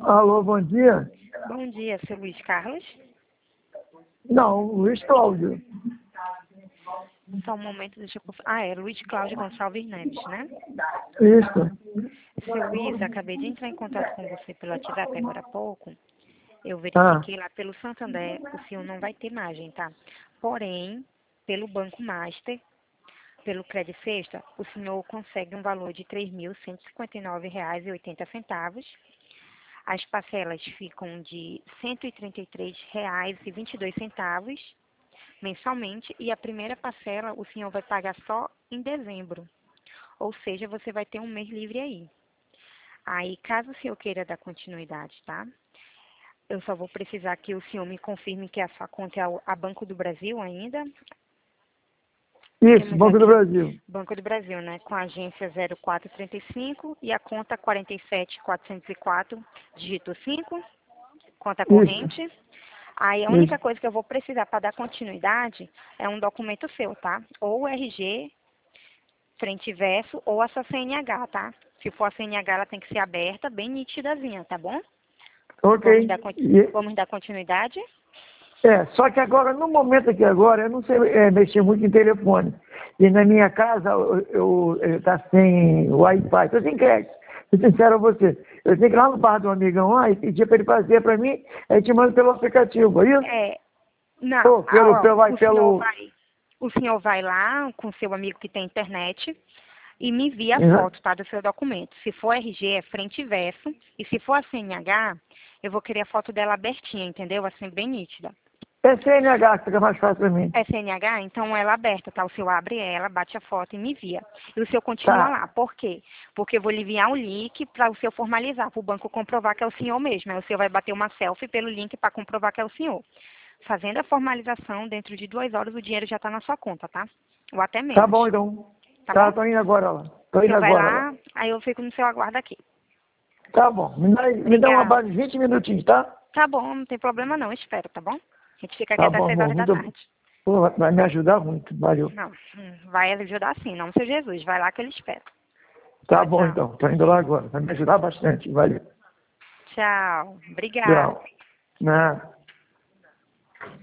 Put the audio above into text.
Alô, bom dia. Bom dia, seu Luiz Carlos. Não, Luiz Cláudio. Só um momento, deixa eu confirmar. É Luiz Cláudio Gonçalves Neves, né? Isso. Seu Luiz, acabei de entrar em contato com você pelo WhatsApp agora há pouco. Eu Ah, verifiquei lá pelo Santander, o senhor não vai ter margem, tá? Porém, pelo Banco Master, pelo Credit Sexta, o senhor consegue um valor de R$ 3.159,80. As parcelas ficam de R$ 133,22 mensalmente e a primeira parcela o senhor vai pagar só em dezembro. Ou seja, você vai ter um mês livre aí. Aí, caso o senhor queira dar continuidade, tá? Eu só vou precisar que o senhor me confirme que a sua conta é a Banco do Brasil ainda. isso, Temos Banco do aqui Brasil. Banco do Brasil, né? Com a agência 0435 e a conta 47404, dígito 5, conta Isso, corrente. Aí a única isso. coisa que eu vou precisar para dar continuidade é um documento seu, tá? Ou o RG, frente e verso, ou a sua CNH, tá? Se for a CNH, ela tem que ser aberta, bem nítidazinha, tá bom? Ok. Vamos dar continuidade? Só que agora, no momento aqui agora, eu não sei mexer muito em telefone. E na minha casa, eu tá sem Wi-Fi, estou sem crédito. Vou ser sincero a você. Eu tenho que ir lá no bar do amigão lá e pedir para ele fazer para mim, aí te mando pelo aplicativo, é isso? É, não, Ou o senhor vai lá com seu amigo que tem internet e me envia a Uhum. foto, tá, do seu documento. Se for RG, é frente e verso. E se for a CNH, eu vou querer a foto dela abertinha, entendeu? Assim, bem nítida. É CNH que fica mais fácil para mim. É CNH, então ela aberta, tá? O senhor abre ela, bate a foto e me envia. E o senhor continua Tá. lá. Por quê? Porque eu vou lhe enviar um link para o senhor formalizar, para o banco comprovar que é o senhor mesmo. Aí o senhor vai bater uma selfie pelo link para comprovar que é o senhor. Fazendo a formalização, dentro de 2 horas o dinheiro já está na sua conta, tá? Ou até Tá menos. bom, então. Tá Tá, bom? tô indo agora lá. Tô O indo senhor vai agora lá. lá, aí eu fico no seu aguardo aqui. Tá bom. Me dá uma Obrigada. base de 20 minutinhos, tá? Tá bom, não tem problema não, espero, tá bom? A gente fica aqui Tá até bom, 6 amor. horas da Muito. tarde. Pô, vai me ajudar muito. Valeu. Não, vai ajudar sim, não, seu Jesus. Vai lá que ele espera. Tá Tchau, bom, tchau. então. Tô indo lá agora. Vai me ajudar bastante. Valeu. Tchau. Obrigada. Tchau. Nada.